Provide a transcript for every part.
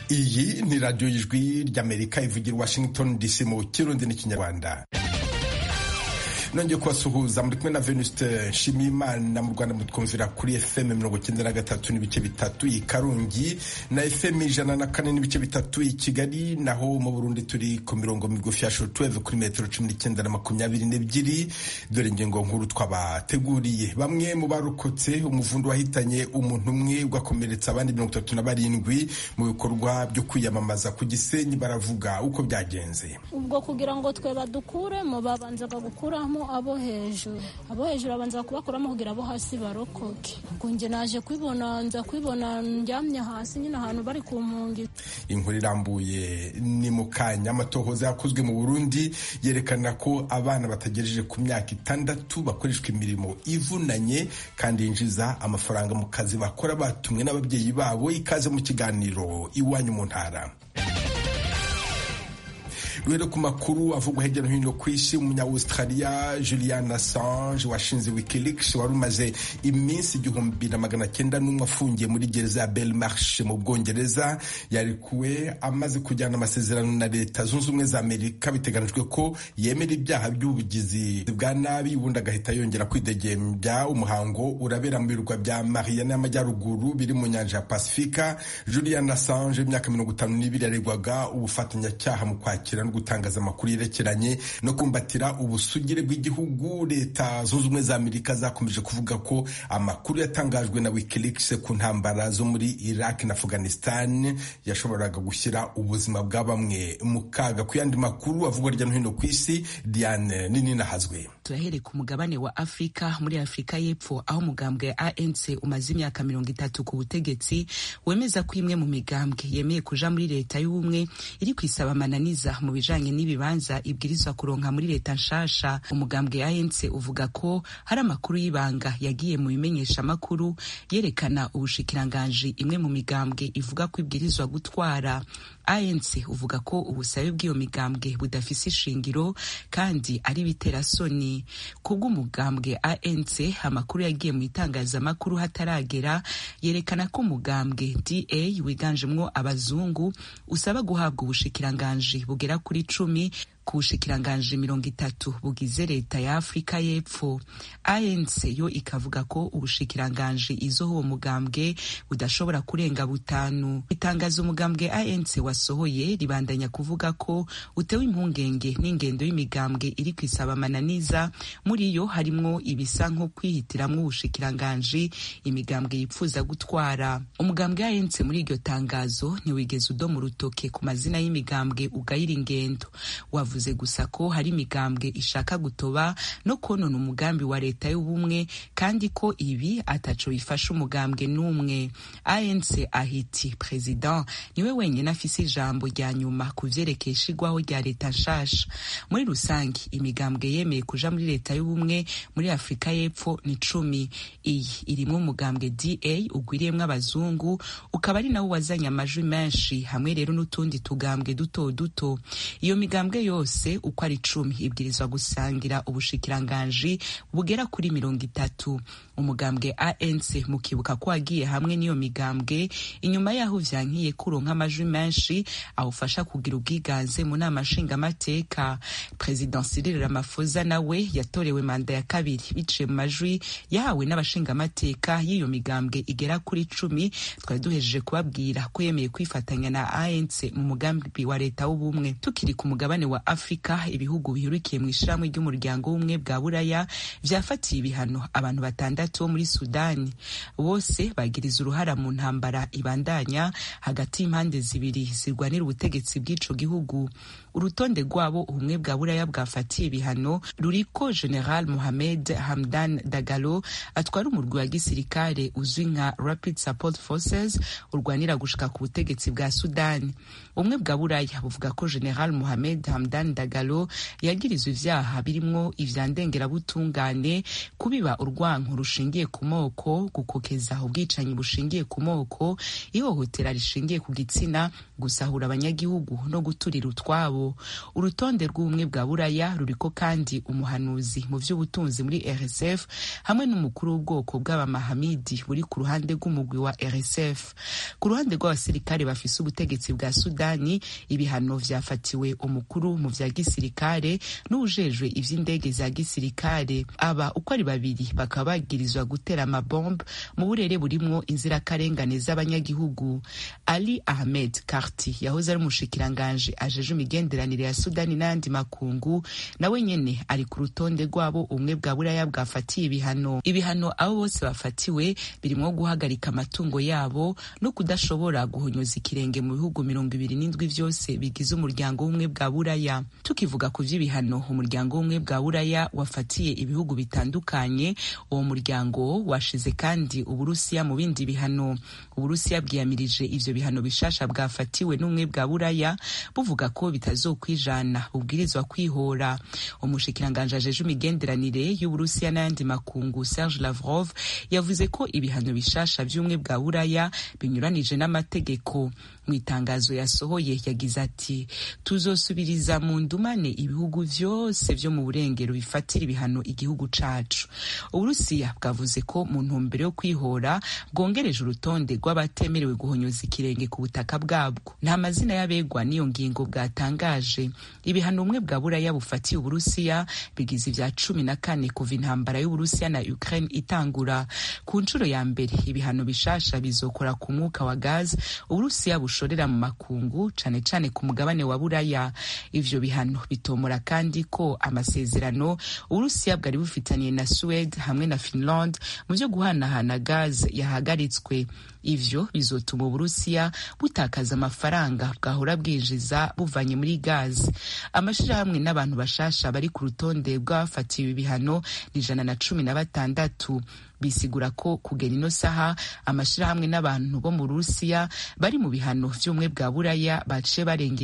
Iyi ni radiyo y'ijwi ry'Amerika ivugira Washington DC mu Kirundi n'Ikinyarwanda. Nongeye kubasuhuza muri kumwe na Venuste Nshimiyimana. Mu Rwanda mutwumvira kuri FM 93 n'ibice bitatu i Karongi na FM 104 n'ibice bitatu i Kigali, naho mu Burundi turi ku mirongo migufi ya shortwave kuri metero 19 na 22. Dore ingingo nkuru twabateguriye. Bamwe mu barokotse umuvundo wahitanye umuntu umwe ugakomeretsa abandi 37 mu bikorwa byo kwiyamamaza ku Gisenyi baravuga uko byagenze. Ubwo kugira ngo twe badukuremo babanzaga gukuramo abo hejuru abanza kubakuramo kugira abo hasi barokoke. Ngo nje naje nza kwibona njyamye hasi nyine ahantu bari ku mpungi. Inkuru irambuye ni mu kanya. Amatohoza yakozwe mu Burundi yerekana ko abana batagejeje ku myaka 6 bakoreshwa imirimo ivunanye kandi yinjiza amafaranga mu kazi bakora batumwe n'ababyeyi babo. Ikaze mu kiganiro Iwanyu mu Ntara. Rero ku makuru avugwa hirya no hino ku isi, umunya-Australia Julian Assange washinze Wikileaks wari umaze iminsi 1900 afungiye muri gereza ya Belmarsh mu Bwongereza yarikuwe amaze kujyana amasezerano na Leta Zunze Ubumwe za Amerika. Biteganijwe ko yemera ibyaha by'ubugizi bwa nabi ubundi agahita yongera kwidegembya. Umuhango urabera mu birwa bya Mariana y'Amajyaruguru biri mu nyanja ya Pasifika. Julian Assange imyaka 52 yaregwaga ubufatanyacyaha mu kwakira no gutangaza amakuru yerekeranye no kumbatira ubusugire bw'igihugu. Leta Zunze Ubumwe za Amerika zakomeje kuvuga ko amakuru yatangajwe na Wikileaks ku ntambara zo muri Iraq na Afghanistan yashoboraga gushyira ubuzima bwa bamwe mu kaga. Ku yandi makuru avugwa hirya no hino ku isi, Diane Nini nahazwe. Turahere ku mugabane wa Afrika. Muri Afrika y'Epfo aho umugambwe ANC umaze imyaka 30 ku butegetsi wemeza ko imwe mu migambwe yemeye kuja muri leta y'ubumwe iri kwisaba amananiza mu bijanye n'ibibanza ibwirizwa kuronka muri leta nshasha. Umugambwe ANC uvuga ko hari amakuru y'ibanga yagiye mu bimenyesha makuru yerekana ubushikiranganje imwe mu migambwe ivuga ko ibwirizwa gutwara. ANC uvuga ko ubusabe bw'iyo migambwe budafise ishingiro kandi ari biterasoni. Kubw'umugambwe ANC, amakuru yagiye mu itangazamakuru hataragera yerekana ko umugambwe DA wiganjemwo abazungu usaba guhabwa ubushikiranganje bugera kuri 10 ku bushikiranganje 30 bugize leta ya Afrika y'Epfo. ANC yo ikavuga ko ubushikiranganje izo uwo mugambwe budashobora kurenga 5. Itangazo umugambwe ANC wasohoye ribandanya kuvuga ko utewe impungenge n'ingendo y'imigambwe iri kwisaba amananiza. Muri yo harimwo ibisa nko kwihitiramwo ubushikiranganje imigambwe yipfuza gutwara. Umugambwe ANC muri iryo tangazo ntiwigeze udoma urutoke ku mazina y'imigambwe ugayira ingendo. Wavuze gusa ko hari imigambwe ishaka gutoba no konona umugambi wa leta y'ubumwe kandi ko ibi ataco bifasha umugambwe n'umwe. ANC ahiti president niwe wenyine afise ijambo rya nyuma kuvyerekeye ishigwaho rya leta nshasha. Muri rusangi imigambwe yemeye kuja muri leta y'ubumwe muri Afrika y'Epfo ni 10. Iyi irimwo umugambwe DA ugwiriyemwo abazungu ukaba ari nawo wazanye amajwi menshi, hamwe rero n'utundi tugambwe duto duto. Iyo migambwe yose uko ari 10 ibwirizwa gusangira ubushikiranganje bugera kuri 30. Umugambwe ANC mukibuka ko agiye hamwe niyo migambwe inyuma yaho vyankiye kuronka amajwi menshi awufasha kugira ubwiganze mu nama nshingamateka. President Cyril Ramaphosa nawe yatorewe manda ya kabiri biciye mu majwi yahawe n'abashingamateka y'iyo migambwe igera kuri 10. Twari duhejeje kubabwira ko yemeye kwifatanya na ANC mu mugambi wa leta w'ubumwe. Tukiri ku mugabane wa Afrika, ibihugu bihurikiye mu ishiramwe ry'umuryango w'ubumwe bwa Buraya vyafatiye ibihano abantu 6 bo muri Sudani. Bose bagiriza uruhara mu ntambara ibandanya hagati y'impande zibiri zirwanira ubutegetsi bw'ico gihugu. Urutonde rwabo ubumwe bwa Buraya bwafatiye ibihano ruriko General Mohamed Hamdan Dagalo atwara umurwi wa gisirikare uzwi nka Rapid Support Forces urwanira gushika ku butegetsi bwa Sudani. Ubumwe bwa Buraya buvuga ko General Mohamed Hamdan Dagalo yagirizwe ivyaha birimwo ivyandengera butungane, kubiba urwanko rushingiye ku moko, gukokeza ubwicanyi bushingiye ku moko, ihohotera rishingiye ku gitsina, gusahura abanyagihugu no guturira utwabo. yabo. Urutonde rw'ubumwe bwa Buraya ruriko kandi umuhanuzi mu vy'ubutunzi muri RSF hamwe n'umukuru w'ubwoko bw'abamahamidi buri ku ruhande rw'umugwi wa RSF. Ku ruhande rw'abasirikare bafise ubutegetsi bwa Sudani, ibihano vyafatiwe umukuru mu vya gisirikare n'ujejwe ivy'indege za gisirikare. Aba uko ari babiri bakaba bagirizwa gutera amabombe mu burere burimwo inzirakarengane z'abanyagihugu. Ali Ahmed Karti yahoze ari umushikiranganje ajeje imigenderanire ya Sudani n'andi makungu, nawe nyene ari ku rutonde rwabo umwe bwa Buraya bwafatiye ibihano. Ibihano abo bose bafatiwe birimwo guhagarika amatungo yabo no kudashobora guhonyoza ikirenge mu bihugu 27 vyose bigize umuryango w'umwe bwa Buraya. Tukivuga ku vy'ibihano, umuryango w'umwe bwa Buraya wafatiye ibihugu bitandukanye. Uwo muryango washize kandi Uburusiya mu bindi bihano. Uburusiya bwiyamirije ivyo bihano bishasha bwafatiwe n'umwe bwa Buraya buvuga ko bitazokwijana, bubwirizwa kwihora. Umushikiranganje ajeje imigenderanire y'Uburusiya n'andi makungu Serge Lavrov yavuze ko ibihano bishasha vy'umwe bwa Buraya binyuranije n'amategeko. Mu itangazo yasohoye yagize ati, tuzosubiriza mu ndumane ibihugu vyose vyo mu burengero bifatira ibihano igihugu cacu. Uburusiya bwavuze ko mu ntumbero yo kwihora bwongereje urutonde rw'abatemerewe guhonyoza ikirenge ku butaka bwabwo. Nta mazina y'abegwa n'iyo ngingo bwatangaje. Ibihano umwe bwa Buraya bufatiye Uburusiya bigize ivya 14 kuva intambara y'Uburusiya na Ukraine itangura. Ku nshuro ya mbere ibihano bishasha bizokora ku mwuka wa gaz Uburusiya bushorera mu makungu, cane cane ku mugabane wa Buraya. Ivyo bihano bitomora kandi ko amasezerano Uburusiya bwari bufitaniye na Sweden hamwe na Finland mu vyo guhanahana gaz yahagaritswe. Ivyo bizotuma Uburusiya butakaza amafaranga bwahora bwinjiza buvanye muri gaz. Amashirahamwe n'abantu bashasha bari ku rutonde rw'abafatiwe ibihano ni 116. Bisigura ko kugera ino saha amashirahamwe n'abantu bo mu Rusiya bari mu bihano vy'umwe bwa Buraya baciye barenga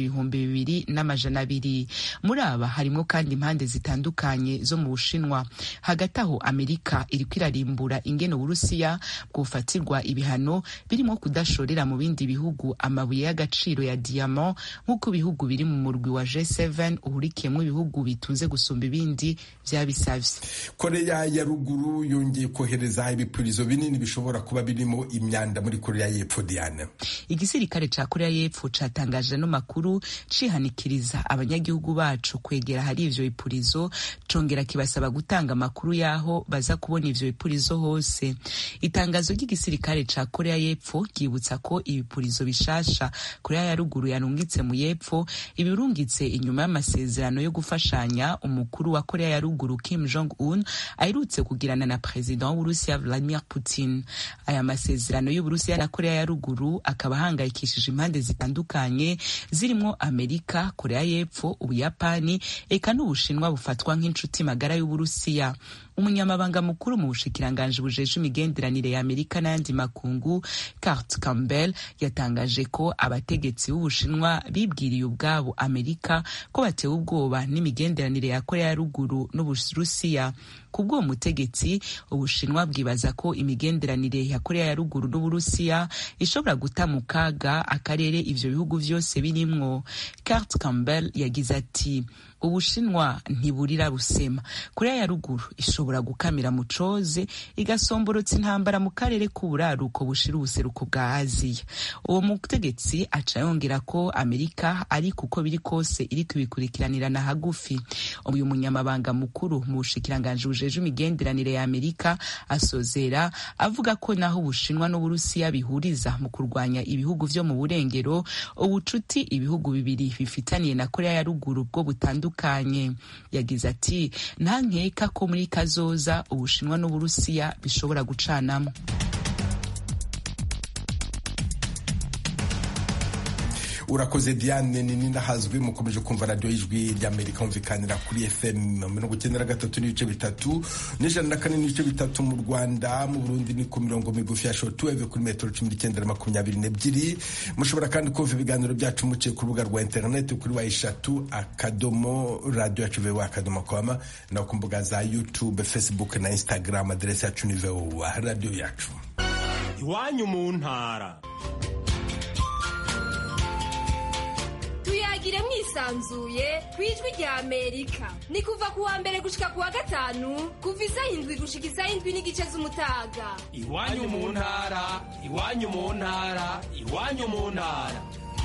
2,200. Muri aba harimo kandi impande zitandukanye zo mu Bushinwa. Hagati aho Amerika iriko irarimbura ingene Uburusiya bwofatirwa ibihano birimo kudashorera mu bindi bihugu amabuye y'agaciro ya diamant nk'uko ibihugu biri mu murwi wa G7 uhurikiyemwo ibihugu bitunze gusumba ibindi vyabisavye. Korea ya ruguru yongeye kohereza ibipurizo binini bishobora kuba birimo imyanda muri Korea y'Epfo. Diana, igisirikare ca Korea y'Epfo catangaje no makuru cihanikiriza abanyagihugu bacu kwegera hari ivyo bipurizo, congera kibasaba gutanga makuru yaho baza kubona ivyo bipurizo hose. Itangazo ry'igisirikare ca Korea y'Epfo ryibutsa ko ibipurizo bishasha Korea ya ruguru yarungitse mu y'Epfo ibirungitse inyuma y'amasezerano yo gufashanya umukuru wa Korea ya ruguru Kim Jong-un aherutse kugirana na president w'Uburusiya Vladimir Putin. Aya masezerano y'Uburusiya na Korea ya ruguru akaba hangayikishije impande zitandukanye zirimo Amerika, Korea y'Epfo, Ubuyapani eka n'Ubushinwa bufatwa nk'inshuti magara y'Uburusiya. Umunyamabanga mukuru mu bushikiranganje bujeje imigenderanire ya Amerika n'andi makungu Kurt Campbell yatangaje ko abategetsi b'Ubushinwa bibwiriye ubwabo Amerika ko batewe ubwoba n'imigenderanire ya Korea ya ruguru n'Uburusiya. Kubwo mutegetsi Ubushinwa bwibaza ko imigenderanire ya Korea ya ruguru n'Uburusiya ishobora guta mu kaga akarere ivyo bihugu vyose birimwo. Kurt Campbell yagize ati, Ubushinwa ntiburira busema. Korea ya ruguru ishobora gukamira mu coze igasomborotsa intambara mu karere k'uburaruko bushira ubuseruko bwa Aziya. Uwo mutegetsi aca yongera ko Amerika ari kuko biri kose iri kubikurikiranirana hagufi. Uyu munyamabanga mukuru mu bushikiranganje bujeje imigenderanire ya Amerika asozera avuga ko naho Ubushinwa n'Uburusiya bihuriza mu kurwanya ibihugu vyo mu burengero, ubucuti ibihugu bibiri bifitaniye na Korea ya ruguru bwo butandukanye. Yagize ati, nta nkeka ko muri kazoza Ubushinwa n'Uburusiya bishobora gucanamo. Urakoze Diane, nini nahazwe mukomeje kumva radio y'Ijwi ry'Amerika humvikanira kuri FM 93.3 n'104.3 mu Rwanda. Mu Burundi ni ku mirongo migufi ya shortwave kuri metero 1922. Mushobora kandi kumva ibiganiro byacu muciye ku rubuga rwa internet kuri wa@radio.com na ku mbuga za YouTube, Facebook na Instagram. Adresse yacu ni VOA radio yacu. Iwanyu mu ntara. Tuyagire yisanzuye kwijwi rya Amerika. Ni kuva kuwa mbere gushika kuwa gatanu kuva isaha 7 gushika isaha 7 n'igice z'umutaga. Iwanyu mu ntara, iwanyu mu ntara, iwanyu mu ntara.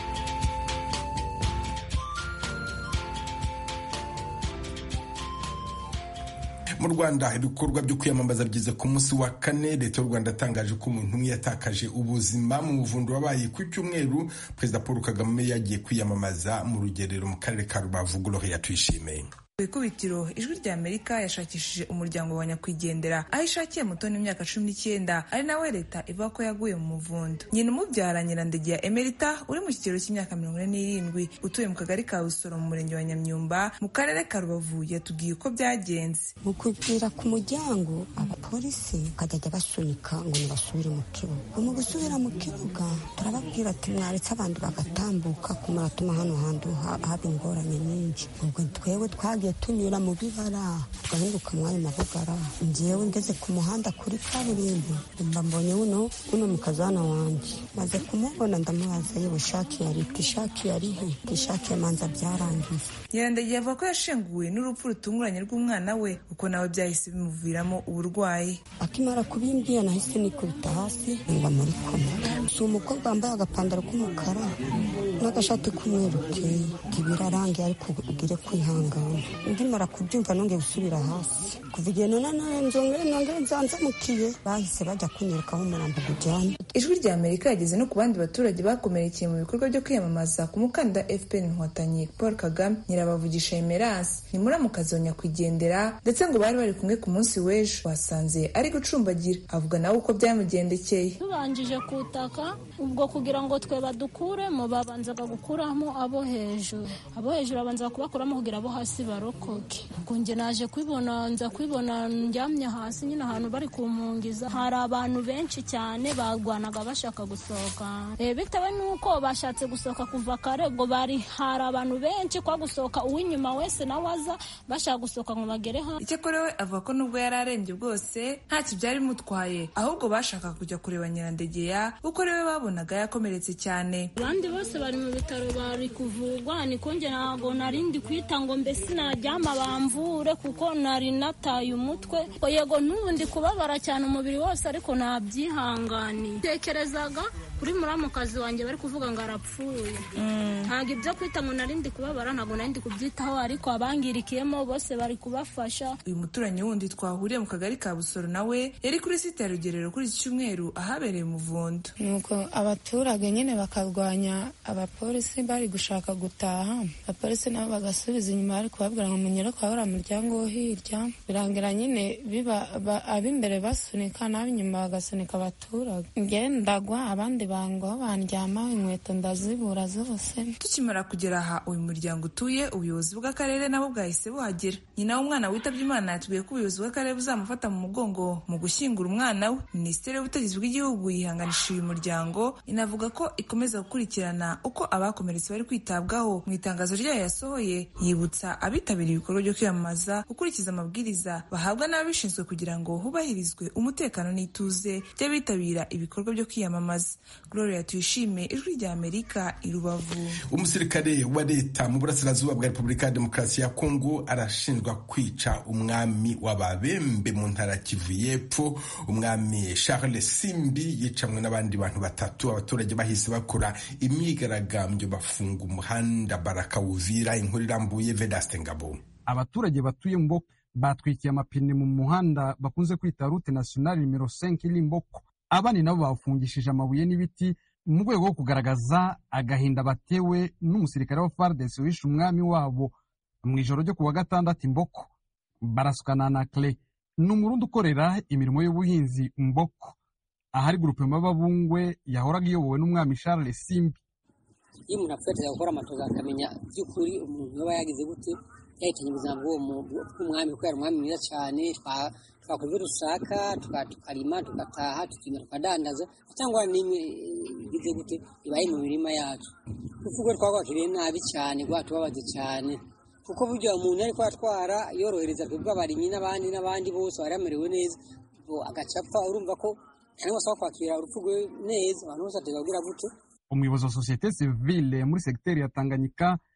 Mu Rwanda ibikorwa byo kwiyamamaza byize ku munsi wa kane. Leta y'u Rwanda yatangaje ko umuntu umwe yatakaje ubuzima mu muvundo wabaye ku cyumweru. Perezida Paul Kagame yagiye kwiyamamaza mu rugerero mu karere ka Rubavu. Gloria Tuyishime. Ku ikubitiro ijwi rya Amerika yashakishije umuryango wa nyakwigendera aho ishakiye Mutoni w'imyaka 19 ari nawe leta ivuga ko yaguye mu muvundo. Nyina umubyara Nyirandegeya Emerita uri mu kigero cy'imyaka 47 utuye mu kagari ka Busoro mu murenge wa Nyamyumba mu karere ka Rubavu yatubwiye uko byagenze. Mu kubwira ku muryango abapolisi bakajya basunika ngo nibasubire mu kibuga. Mu gusubira mu kibuga turababwira ati mwaretse abandi bagatambuka kumuratuma hano hantu haba ingorane nyinshi. Ubwo twewe twagiye tunyura mu bibara tugahinduka mwayo mabugara. Njyewe ngeze ku muhanda kuri kaburimbo mba mbonye uno mukazana wanje maze kumubona ndamubaza yewe shaki yarihe ishaki manza byarangiye. Nyirandegeya avuga ko yashenguwe n'urupfu rutunguranye rw'umwana we kuko nawe byahise bimuviramo uburwayi. Akimara kubimbwira nahise nikubita hasi mba muri koma. Si umukobwa wambaye agapandaro k'umukara n'agashati k'umweru keye kibirarangiye ariko ugire kwihangana. Ndimara kubyumva nongeye gusubira hasi kuva igihe none nzongere nzanzamukiye bahise bajya kunyerekaho umurambo gujyana. Ijwi rya Amerika yageze no ku bandi baturage bakomerekeye mu bikorwa byo kwiyamamaza ku mukandida FPR Inkotanyi Paul Kagame. Nyirabavugisha Emerance ni muramukazi wa nyakwigendera ndetse ngo bari kumwe ku munsi w'ejo wasanze ari gucumbagira. Avuga nawe uko byamugendekeye. Tubanjije kutaka ubwo kugira ngo twe badukuremo babanzaga gukuramo abo hejuru babanza kubakuramo kugira abo hasi barokoke. Ubwo nje naje kwibona njyamye hasi nyine ahantu bari kumpungiza. Hari abantu benshi cyane bagwanaga bashaka gusohoka. Bitewe nuko bashatse gusohoka kuva kare ngo hari abantu benshi kwa gusohoka uw'inyuma wese nawaza bashaka gusohoka ngo bagere ha. Icyakora we avuga ko nubwo yari arembye bwose ntacyo byari mutwaye ahubwo bashaka kujya kureba Nyirandegeya kuko rewe babonaga yakomeretse cyane. Abandi bose bari mu bitaro bari kuvugwa niko nje ntago narindi kwita ngo mbese najyama bamvure kuko nari nataye umutwe. Yego n'ubundi kubabara cyane umubiri wose ariko nabyihangani. Tekerezaga kuri muramukazi wanjye bari kuvuga ngo arapfuye. Ntago ibyo kwita ngo narindi kubabara ntago narindi kubyitaho ariko abangirikiyemo bose bari kubafasha. Uyu muturanyi wundi twahuriye mu kagari ka Busoro nawe yari kuri site ya Rugerero kuri iki cyumweru ahabereye umuvundo. Nuko abaturage nyine bakarwanya abapolisi bari gushaka gutaha. Abapolisi nabo bagasubiza inyuma ariko babwira ngo munyere kwa uriya muryango wo hirya. Birangira nyine biba ab'imbere basunika n'ab'inyuma bagasunika abaturage. Ngendagwa abandi bangwaho bandyama inkweto ndazibura zose. Tukimara kugera aha uyu muryango utuye ubuyobozi bw'akarere nabo bwahise buhagera. Nyina w'umwana witabye Imana yatubwiye ko ubuyobozi bw'akarere buzamufata mu mugongo mu gushyingura umwana we. Minisiteri y'Ubutegetsi bw'igihugu yihanganishije uyu muryango inavuga ko ikomeza gukurikirana uko abakomeretse bari kwitabwaho. Mu itangazo ryayo yasohoye yibutsa abitabiriye ibikorwa byo kwiyamamaza gukurikiza amabwiriza bahabwa n'ababishinzwe kugira ngo hubahirizwe umutekano n'ituze by'abitabira ibikorwa byo kwiyamamaza. Gloria Tuyishime, Ijwi rya Amerika, i Rubavu. Umusirikare wa leta mu burasirazuba bwa Repubulika ya Demokarasi ya Kongo arashinjwa kwica umwami w'Ababembe mu ntara ya Kivu y'Epfo. Umwami Charles Simbi yicamwe n'abandi bantu batatu. Abaturage bahise bakora imyigaragambyo bafunga umuhanda Baraka Uvira. Inkuru irambuye Vedaste Ngabo. Abaturage batuye Mboko batwikiye amapine mu muhanda bakunze kwita route nationale numero 5 Limboko. Abandi nabo bafungishije amabuye n'ibiti mu rwego rwo kugaragaza agahinda batewe n'umusirikare wa FARDC wishe umwami wabo mu ijoro ryo kuwa gatandatu Mboko. Barasukana na Clay n'umurundi ukorera imirimo y'ubuhinzi Mboko ahari groupe y'Ababungwe yahoraga iyobowe n'umwami Charles Simbi. Iyo umuntu apfuye gukora amatoza akamenya by'ukuri umuntu yaba yagize gute yahitanye ubuzima bw'umwami kuko yari umwami mwiza cyane. Twakora ibyo dushaka tukarima tugataha tukimara tukadandaza cyangwa n'imwe igize gute ibaye mu mirima yacu. Kuko twagwakiriye nabi cyane rwatubabaze cyane kuko burya umuntu ariko atwara yorohereza twebwe abarimyi n'abandi bose baramerewe neza agacapfa. Urumva ko cyangwa se kwakira urupfu rwe neza abantu bose ategabwira gute. Umuyobozi wa societe civile muri secteur ya Tanganyika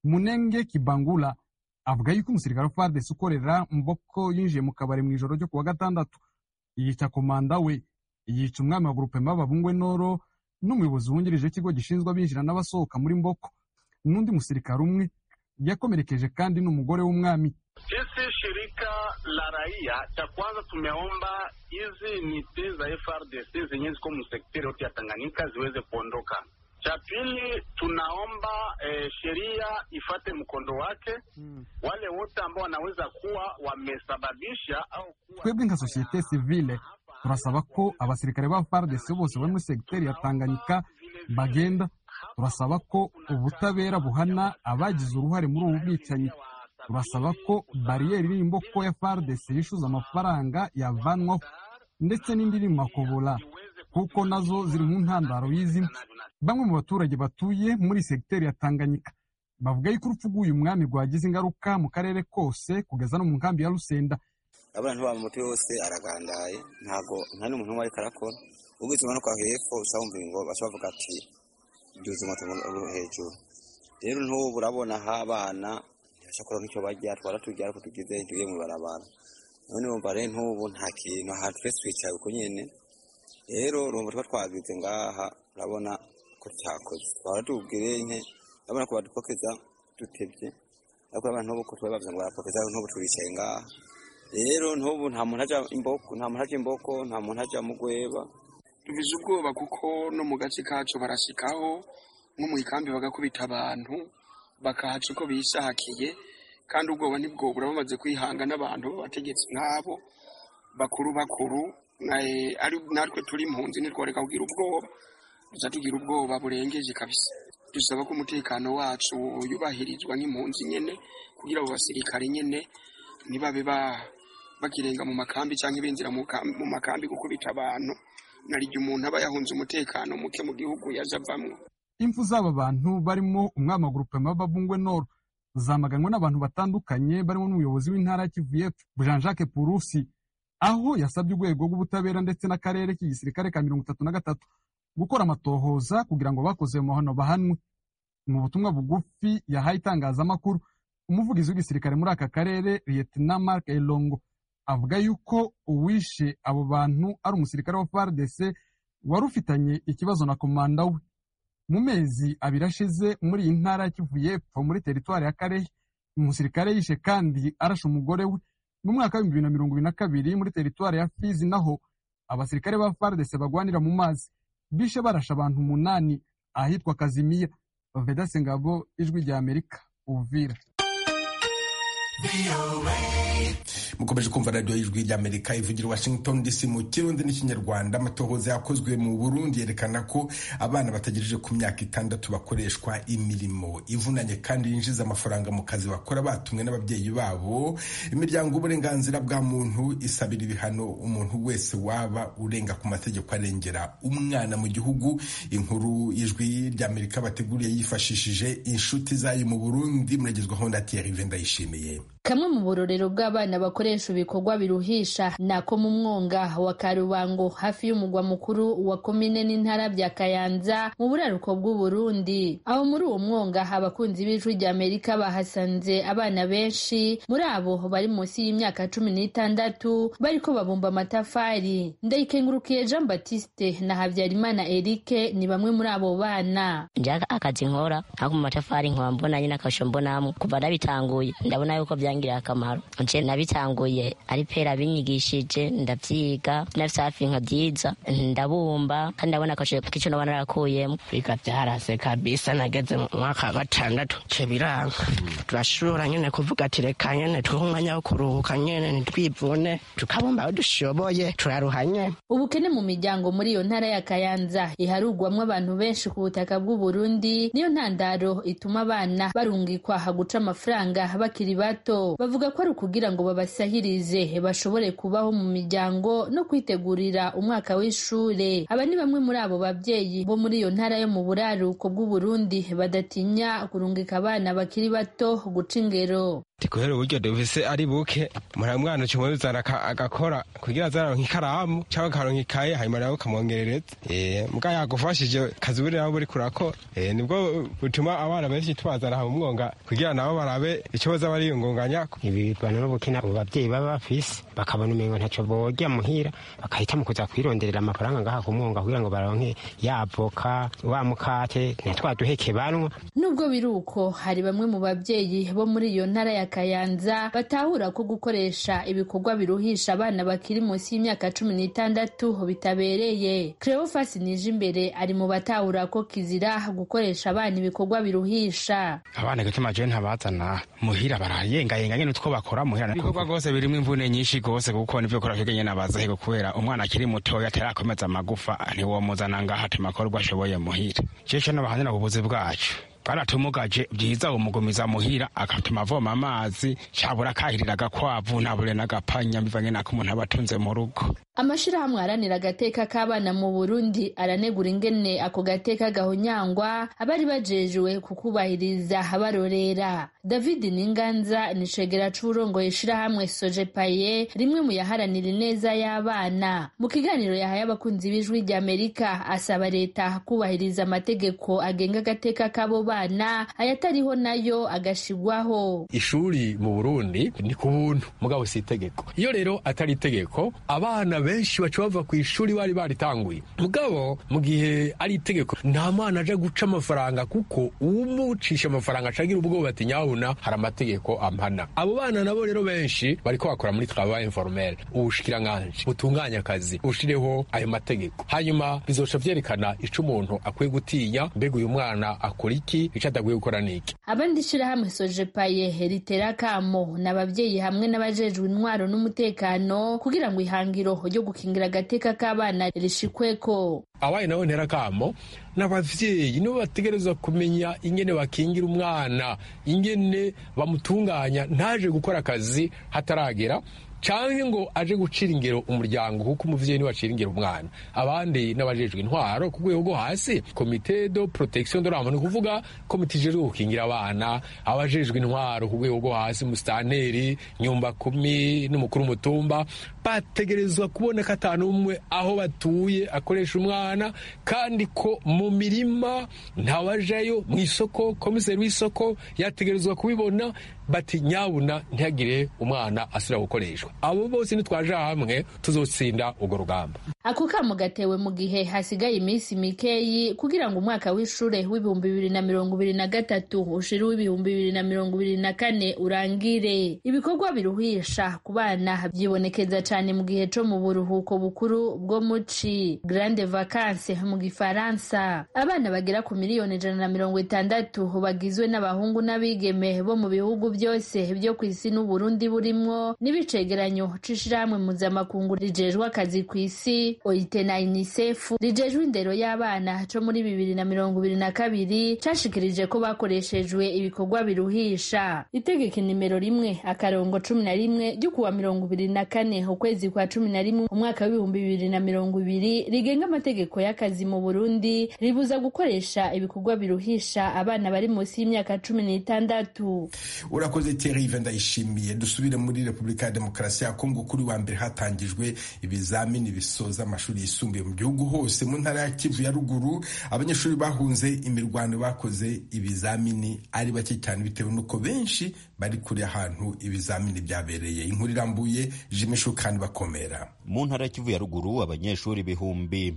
Munenge Kibangula avuga yuko umusirikare wa FARDC ukorera Mboko yinjiye mu kabari mu ijoro ryo kuwa gatandatu yica komanda we, yica umwami wa groupement w'Ababungwe Noro n'umuyobozi wungirije ikigo gishinzwe abinjira n'abasohoka muri Mboko. N'undi musirikare umwe yakomerekeje kandi n'umugore w'umwami. Sisi shirika la raia cha kwanza tumeomba hizi niti za FARDC zenye ziko msekteri yote ya Tanganyika ziweze kuondoka. Cha pili tunaomba sheria ifate mkondo wake. Wale wote ambao wanaweza kuwa wamesababisha au kuwa... Twebwe nka societe civile turasaba ko abasirikare ba FARDC bose bari muri sekteri ya Tanganyika bagenda. Turasaba ko ubutabera buhana abagize uruhare muri ubu bwicanyi. Turasaba ko bariyeri iri Mboko ya FARDC yishuza amafaranga yavanwaho ndetse n'indi makobola kuko nazo ziri mu ntandaro y'izina. Bamwe mu baturage batuye muri sekteri ya Tanganyika bavuga yuko urupfu rw'uyu mwami rwagize ingaruka mu karere kose kugeza no mu nkambi ya Rusenda. Abantu ba muti yose aragandaye ntago nta n'umuntu wari karakora ubwiza no kwa hepfo usawumva ngo bashavuga ati byuze amatungo hejuru. Rero ntubu urabona abana ntibashakora n'icyo barya twaratujya ko tugize tugiye mu barabara. None bumva rero ntubu nta kintu ahantu twese twicaye uko nyene. Rero urumva twagize ngaha urabona ko cyakoze twaratubwire nke urabona ko badupokeza dutebye ariko abantu bo ko twabavuze ngo barapokeza ntubu turicaye ngaha. Rero ntubu nta muntu aja Imboko nta muntu aja mu Gweba. Tuvize ubwoba kuko no mu gace kacu barashikaho nko mu ikambi bagakubita abantu bakahaca uko bishakiye kandi ubwoba nibwo burabamaze kwihanga n'abantu bategetse nk'abo bakuru ari natwe turi impunzi nitworeka kugira ubwoba tugira ubwoba burengeje kabisa. Dusaba ko umutekano wacu yubahirizwa nk'impunzi nyene kugira abo basirikare nyene nibabe bakirenga mu makambi cyangwa ibinzira mu makambi gukubita abantu narije umuntu aba yahunze umutekano muke mu gihugu yazavamwe. Impfu z'aba bantu barimo umwami wa groupement w'Ababungwe Nord zamaganwa n'abantu batandukanye barimo n'umuyobozi w'intara ya Kivu y'Epfo Jean-Jacques Purusi, aho yasabye urwego rw'ubutabera ndetse n'akarere k'igisirikare ka 33 gukora amatohoza kugira ngo bakoze mu mahano bahanwe. Mu butumwa bugufi yahaye itangazamakuru, umuvugizi w'igisirikare muri aka karere Lieutenant Mark Elongo avuga yuko uwishe abo bantu ari umusirikare wa FARDC wari ufitanye ikibazo na komanda we. Mu mezi abiri ashize muri iyi ntara ya Kivu y'Epfo muri teritwari ya Karehe, umusirikare yishe kandi arashe umugore we. Mu mwaka wa 2022 muri teritwari ya Fizi naho abasirikare ba FARDC bagwanira mu mazi bishe barasha abantu 8 ahitwa Kazimia. Vedaste Ngabo, Ijwi rya Amerika, Uvira. Mukomeje kumva radio y'Ijwi rya Amerika ivugira Washington DC mu Kirundi n'Ikinyarwanda. Amatohoza yakozwe mu Burundi yerekana ko abana batagejeje ku myaka 6 bakoreshwa imirimo ivunanye kandi yinjiza amafaranga mu kazi bakora batumwe n'ababyeyi babo. Imiryango y'uburenganzira bwa muntu isabira ibihano umuntu wese waba urenga ku mategeko arengera umwana mu gihugu. Inkuru y'Ijwi rya Amerika bateguriye yifashishije inshuti zayo mu Burundi, muragezwaho na Thierry Vendayishimiye. Kamwe mu burorero bw'abana bakoresha ibikorwa biruhisha nako mu mwonga wa Karubango hafi y'umugwa mukuru wa komine n'intara bya Kayanza mu buraruko bw'u Burundi. Aho muri uwo mwonga abakunzi b'Ijwi rya Amerika bahasanze abana benshi, muri abo bari munsi y'imyaka 16 bariko babumba amatafari. Ndayikengurukiye Jean Baptiste na Habyarimana Eric ni bamwe muri abo bana. Njaka akazi nkora ako mu matafari nkambona nyina kashombonamo kuva ndabitanguye ndabona yuko ngira akamaro. Nje nabitanguye ari pera binyigishije ndavyiga nafise hafi nkabyiza ndabumba kandi ndabona kico nabana nakuyemo bika byarase kabisa. Nageze mu mwaka wa 6 cebiranga turashobora nyene kuvuga ati reka nyene twumwanya wo kuruhuka nyene nitwivune tukabumba aho dushoboye turaruhanye. Ubukene mu miryango muri iyo ntara ya Kayanza iharugwamwe abantu benshi ku butaka bw'u Burundi niyo ntandaro ituma abana barungikwa guca amafaranga bakiri bato. Bavuga ko ari ukugira ngo babasahirize bashobore kubaho mu miryango no kwitegurira umwaka w'ishure. Aba ni bamwe muri abo babyeyi bo muri iyo ntara yo mu buraruko bw'u Burundi badatinya kurungika abana bakiri bato guca ingero. tikuhera uburyo dufise ari buke mwana ucumuzana agakora kugira azaronka ikaramu cyangwa akaronka ikaye hanyuma nawe ukamwongerereza muga yagufashije kazubire nawe uri kurakora nibwo butuma abana benshi tubazana mu mwonga kugira nabo barabe icyo baza bariyungunganya ibibana n'ubukina abo babyeyi baba bafise bakabona umengo ntacyo bojya muhira bakahitamo kuza kwironderera amafaranga ngaha ku mwonga kugira ngo baronke yavoka wa mukate ntitwaduheke banwa. Nubwo biruko hari bamwe mu babyeyi bo muri iyo ntara ya Kayanza batahura ko gukoresha ibikorwa biruhisha abana bakiri munsi y'imyaka 16 bitabereye. Cleophas Nijimbere ari mu batahura ko kizira gukoresha abana ibikorwa biruhisha. Abana gituma je ntabazana muhira barayengayenga nyene utwo bakora muhira ibikorwa gose birimo imvune nyinshi gose kuko nivyo kora kigenya nabaza hego kubera umwana akiri muto yatarakomeza amagufa niwo muzana ngaha tumakorwa ashoboye muhira. Cece n'abahanira ububuzi bwacu baratumugaje byiza umugumiza muhira akatuma avoma amazi cyabura kahirira agakwavu ntabure n'agapanya bivanye nako umuntu abatunze mu rugo. Amashirahamwe aranira agateka k'abana mu Burundi aranegura ingene ako gateka gahonyangwa abari bajejwe kukubahiriza abarorera. David Ninganza ni cegera c'urongoye ishirahamwe Sojepaye rimwe mu yaharanira ineza y'abana. Mu kiganiro yahaye abakunzi b'ijwi ry'Amerika asaba leta kubahiriza amategeko agenga agateka k'abo bana ayatariho nayo agashigwaho. Ishuri mu Burundi ni ku buntu mugabo si itegeko. Iyo rero atari itegeko abana benshi baca bava ku ishuri bari baritanguye mugabo mu gihe ari itegeko nta mwana aje guca amafaranga kuko umucisha amafaranga acagira ubwoba ati nyabuna hari amategeko ampana. Abo bana nabo rero benshi bariko bakora muri travail informel ubushikiranganje butunganya akazi ushireho ayo mategeko hanyuma bizoca vyerekana ico umuntu akwiye gutinya mbega uyu mwana akora iki ico adakwiye gukora niki. Abandi shirahamwe Sojepaye ritera kamo n'abavyeyi hamwe n'abajejwe intwaro n'umutekano kugira ngo ihangiro ryo gukingira agateka k'abana rishikweko. Abaye nawe ntera kamo n'abavyeyi nibo bategerezwa kumenya ingene bakingira umwana ingene bamutunganya ntaje gukora akazi hataragera canke ngo aje gucira ingero umuryango kuko umuvyeyi niwe acira ingero umwana. Abandi n'abajejwe intwaro ku rwego rwo hasi comité de protection de l'enfant kuvuga komite ijejwe gukingira abana abajejwe intwaro ku rwego rwo hasi mustanteri nyumba kumi n'umukuru mutumba bategerezwa kuboneka atanu umwe aho batuye akoresha umwana kandi ko mu mirima ntawajayo mu isoko komiseri w'isoko yategerezwa kubibona bati nyabuna ntihagire umwana asira gukoreshwa. Abo bose nitwaje hamwe tuzotsinda urwo rugamba. Ako kamo gatewe mu gihe hasigaye iminsi mikeyi kugira ngo umwaka w'ishure w'ibihumbi 2023 ushira w'ibihumbi 2024 urangire. Ibikorwa biruhisha ku bana byibonekeza cyane mu gihe co mu buruhuko bukuru bwo muci grande vacances mu gifaransa. Abana bagera ku miliyoni 160 bagizwe n'abahungu n'abigeme bo mu bihugu byose byo kw'isi n'Uburundi burimwo n'ibicegeranyo c'ishirahamwe mpuzamakungu rijejwe akazi kw'isi OIT na UNICEF rijejwe indero y'abana co muri 2022 cashikirije ko bakoreshejwe ibikorwa biruhisha. Itegeko nimero 1/11 ryo kuwa 24 ukwezi kwa 11 umwaka w'ibihumbi 2020 rigenga amategeko y'akazi mu Burundi ribuza gukoresha ibikorwa biruhisha abana bari munsi y'imyaka 16. Urakoze Thierry Ndayishimiye. Dusubire muri Republika ya Demokarasi ya Kongo. Kuri wa mbere hatangijwe ibizamini bisoza amashuri yisumbuye mu gihugu hose. Mu ntara ya Kivu ya ruguru abanyeshuri bahunze imirwano bakoze ibizamini ari bake cyane bitewe nuko benshi bari kuri ahantu ibizamini byabereye. Inkuru irambuye Jimisho kandi bakomera. Mu ntara ya Kivu ya ruguru abanyeshuri ibihumbi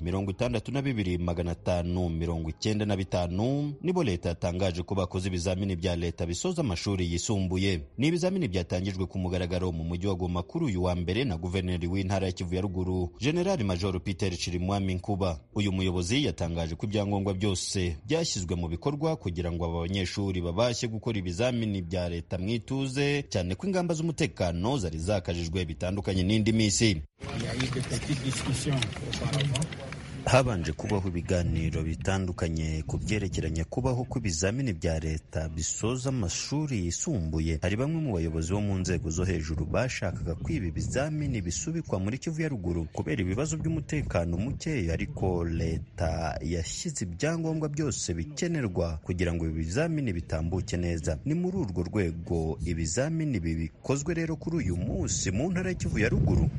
62,595 nibo leta yatangaje ko bakoze ibizamini bya leta bisoza amashuri yisumbuye. Ni ibizamini byatangijwe ku mugaragaro mu mujyi wa Goma kuri uyu wa mbere na guverineri w'intara ya Kivu ya ruguru General Major Peter Chirimwami Nkuba. Uyu muyobozi yatangaje ko ibyangombwa byose byashyizwe mu bikorwa kugira ngo aba banyeshuri babashe gukora ibizamini bya leta mwituze, cyane ko ingamba z'umutekano zari zakajijwe bitandukanye n'indi misi. habanje kubaho ibiganiro bitandukanye ku byerekeranye kubaho kw'ibizamini bya leta bisoza amashuri yisumbuye. Hari bamwe mu bayobozi bo mu nzego zo hejuru bashakaga ko ibi bizamini bisubikwa muri Kivu ya ruguru kubera ibibazo by'umutekano muke, ariko leta yashyize ibyangombwa byose bikenerwa kugira ngo ibi bizamini bitambuke neza. Ni muri urwo rwego ibizamini bikozwe rero kuri uyu munsi mu ntara ya Kivu ya ruguru.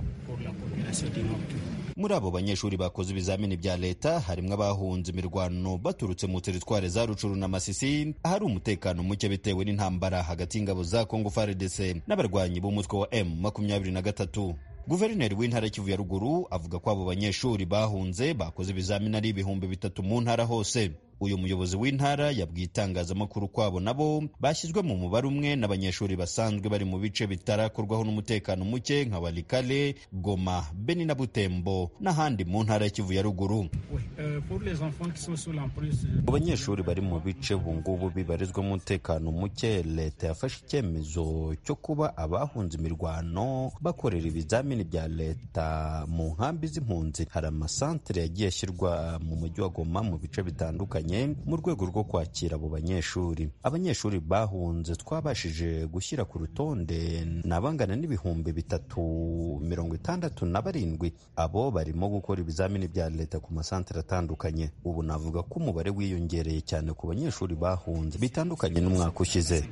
Muri abo banyeshuri bakoze ibizamini bya leta harimo abahunze imirwano baturutse mu teritware za Rucuru na Masisi, ahari umutekano muke bitewe n'intambara hagati y'ingabo za Congo FARDC n'abarwanyi b'umutwe wa M23. Guverineri w'intara ya Kivu ya ruguru avuga ko abo banyeshuri bahunze bakoze ibizamini ari 3,000 mu ntara hose. Uyu muyobozi w'intara yabwiye itangazamakuru kwabo nabo bashyizwe mu mubare umwe n'abanyeshuri basanzwe bari mu bice bitarakorwaho n'umutekano muke nka Walikale, Goma, Beni na Butembo n'ahandi mu ntara ya Kivu ya ruguru. Abanyeshuri bari mu bice bungubu bibarizwa mu mutekano muke, leta yafashe icyemezo cyo kuba abahunze imirwano bakorera ibizamini bya leta mu nkambi z'impunzi. Hari amasantere yagiye ashyirwa mu mujyi wa Goma mu bice bitandukanye mu rwego rwo kwakira abo banyeshuri. Abanyeshuri bahunze twabashije gushyira ku rutonde nabangana n'ibihumbi 367. Abo barimo gukora ibizamini bya leta ku masantere atandukanye. Ubu navuga ko umubare wiyongereye cyane ku banyeshuri bahunze bitandukanye n'umwaka ushize.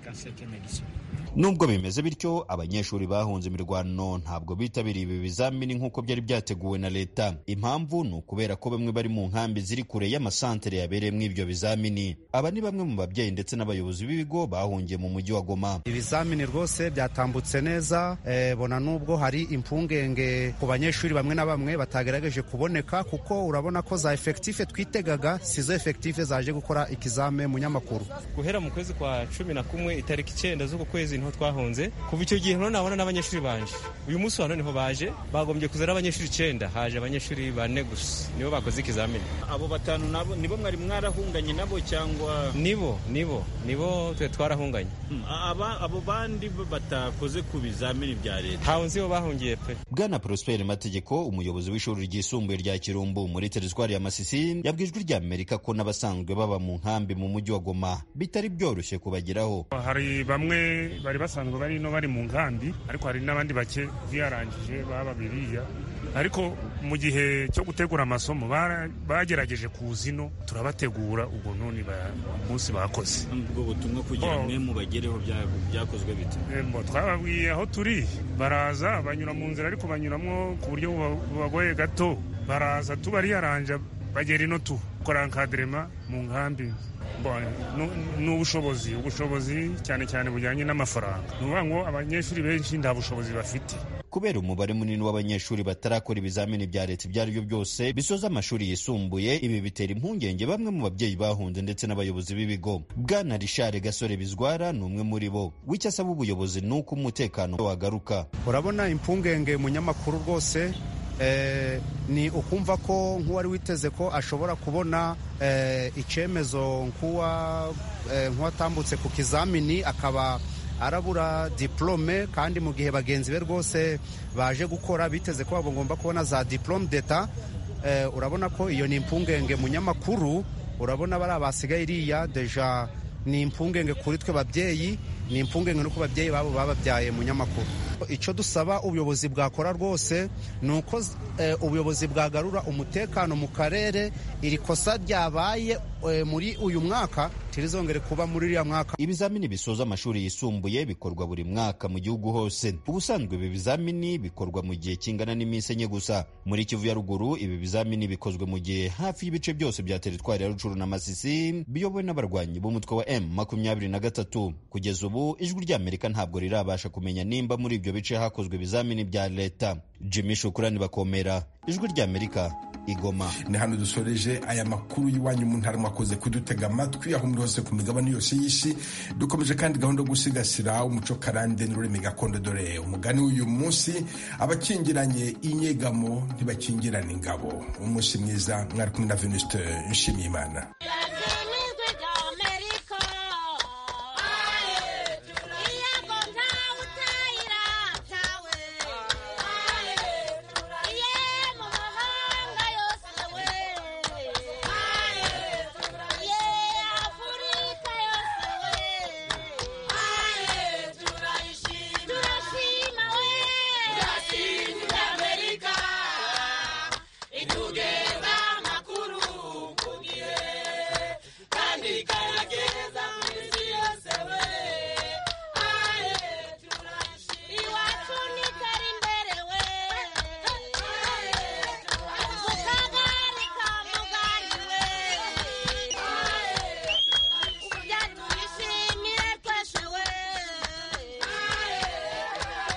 Nubwo bimeze bityo, abanyeshuri bahunze imirwano ntabwo bitabiriye ibi bizamini nk'uko byari byateguwe na leta. Impamvu ni ukubera ko bamwe bari mu nkambi ziri kure y'amasantere yabereyemo ibyo bizamini. Aba ni bamwe mu babyeyi ndetse n'abayobozi b'ibigo bahungiye mu mujyi wa Goma. Ibizamini rwose byatambutse neza, bona nubwo hari impungenge ku banyeshuri bamwe na bamwe batagerageje kuboneka, kuko urabona ko za effective twitegaga sizo effective zaje gukora ikizame mu nyamakuru. Guhera mu kwezi kwa 11 itariki 9 z'uko kwezi niho twahunze. Kuva icyo gihe nabona n'abanyeshuri banje. Uyu munsi wa none niho baje, bagombye kuzara abanyeshuri 9, haje abanyeshuri 4 gusa nibo bakoze ikizamini. Abo 5 nabo nibo mwari mwarahunganye nabo cyangwa nibo twe twarahunganye? Abo bandi batakoze ku bizamini bya leta hawunzi bo bahungiye pe. Bwana Prosper Mategeko, umuyobozi w'ishuri ryisumbuye rya Kirumbu muri teritwari ya Masisi, yabwijwe rya Amerika ko n'abasanzwe baba mu nkambi mu mujyi wa Goma bitari byoroshye kubageraho. Hari bamwe bari basanzwe bari mu nkambi, ariko hari n'abandi bake byarangije baba biriya, ariko mu gihe cyo gutegura amasomo bagerageje kuzino turabategura ubwo none munsi bakoze. Ubwo butumwa kugira mwe mu bagereho byakozwe bite? Twababwiye aho turi, baraza banyura mu nzira ariko banyuramwo ku buryo bubagoye gato, baraza tubariyaranja bagera ino tukora encadrement mu nkambi. N'ubushobozi cyane cyane bujyanye n'amafaranga. Nuvuga ngo abanyeshuri benshi nta bushobozi bafite. Kubera umubare munini w'abanyeshuri batarakora ibizamini bya leta ibyo ari byo byose bisoza amashuri yisumbuye, ibi bitera impungenge bamwe mu babyeyi bahunze ndetse n'abayobozi b'ibigo. Bwana Richard Gasore Bizwara ni umwe muri bo. W'icyo asaba ubuyobozi ni uko umutekano wagaruka. Urabona impungenge mu nyamakuru rwose ni ukumva ko nk'uwari witeze ko ashobora kubona icyemezo nk'uwatambutse ku kizamini akaba arabura diplome, kandi mu gihe bagenzi be rwose baje gukora biteze ko bagomba kubona za diplome d'etat. Urabona ko iyo ni impungenge mu nyamakuru. Urabona bari abasigaye iriya deja ni impungenge kuri twe babyeyi, ni impungenge no ku babyeyi babo bababyaye mu nyamakuru. Icyo dusaba ubuyobozi bwakora rwose ni uko ubuyobozi bwagarura umutekano mu karere. Iri kosa ryabaye muri uyu mwaka tirizongere kuba muri uriya mwaka. Ibizamini bisoza amashuri yisumbuye bikorwa buri mwaka mu gihugu hose. Ubusanzwe ibi bizamini bikorwa mu gihe kingana n'iminsi 4 gusa. Muri Kivu ya ruguru ibi bizamini bikozwe mu gihe hafi y'ibice byose bya teritwari ya Rucuru na Masisi biyobowe n'abarwanyi b'umutwe wa M23. Kugeza ubu ijwi ry'Amerika ntabwo rirabasha kumenya nimba muri ibyo bice hakozwe ibizamini bya leta. Jimmy Shukrani Bakomera, ijwi ry'Amerika, Igoma. Ni hano dusoreje aya makuru y'iwanyu mu ntara, mwakoze kudutega amatwi aho muri hose ku migabane yose y'isi. Dukomeje kandi gahunda yo gusigasira umuco karande n'ururimi gakondo. Dore umugani w'uyu munsi: abakingiranye inyegamo ntibakingirana ingabo. Umunsi mwiza, mwari kumwe na Venuste Nshimiyimana.